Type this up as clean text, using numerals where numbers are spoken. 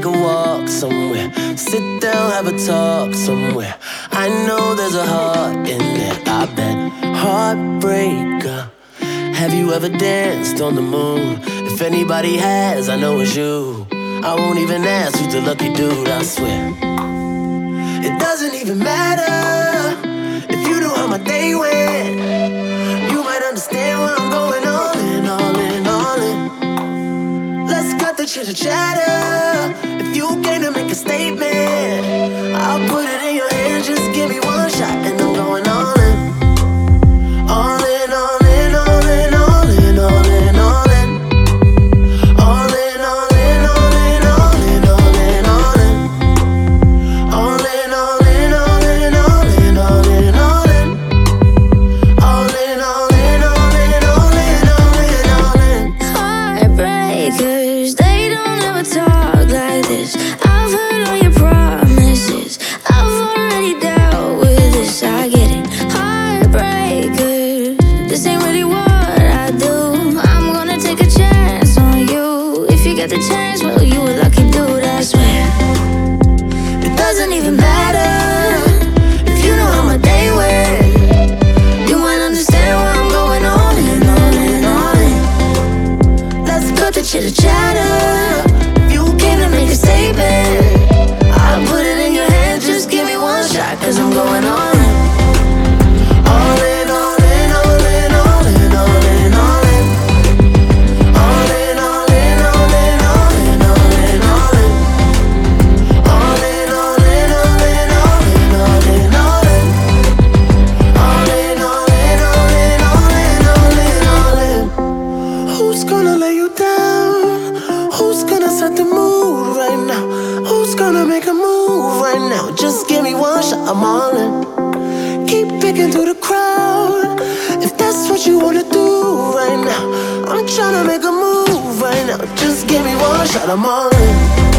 take a walk somewhere, sit down, have a talk somewhere. I know there's a heart in there, I bet. Heartbreaker. Have you ever danced on the moon? If anybody has, I know it's you. I won't even ask who's the lucky dude, I swear. It doesn't even matter if you know how my day went. You might understand why I'm going all in, all in, all in. Let's cut the chitter chatter. If you came to make a statement, I'll put it in your hands. Just give me one shot and I'm going all in. All in, all in, all in, all in, all in, all in. All in, all in, all in, all in, all in, all in. All in, all in, all in, all in, all in, all in. All in, all in, all in, all in, all in, all in. Heartbreakers, they don't ever talk like this. I've heard all your promises, I've already dealt with this, I get it. Heartbreakers, this ain't really what I do. I'm gonna take a chance on you. If you get the chance, well, you a lucky dude, I swear. It doesn't even matter if you know how my day went. You might understand why I'm going all in, all in, all in. Let's cut the chitter chatter. If you came to make a statement, I'll put it in your hands. Just give me one shot, cause I'm going all in. All in, all in, all in, all in, all in, all in. All in, all in, all in, all in, all in, all in. All in, all in, all in, all in, all in, all in. All in, all in, all in, all in, all in, all in. Who's gonna lay you down? Who's gonna set the mood right now? Who's gonna make a move right now? Just give me one shot, I'm all in. Keep picking through the crowd. If that's what you wanna do right now, I'm tryna make a move right now. Just give me one shot, I'm all in.